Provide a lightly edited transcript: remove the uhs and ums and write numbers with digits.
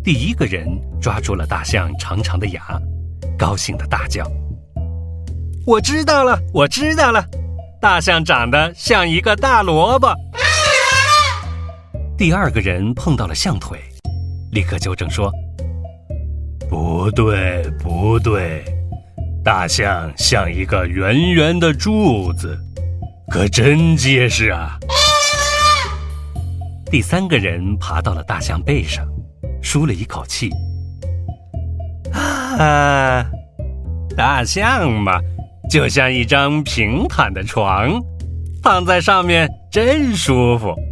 第一个人抓住了大象长长的牙，高兴地大叫：我知道了，我知道了，大象长得像一个大萝卜。第二个人碰到了象腿，立刻纠正说：不对，不对，大象像一个圆圆的柱子，可真结实啊。第三个人爬到了大象背上，舒了一口气：大象嘛，就像一张平坦的床，躺在上面真舒服。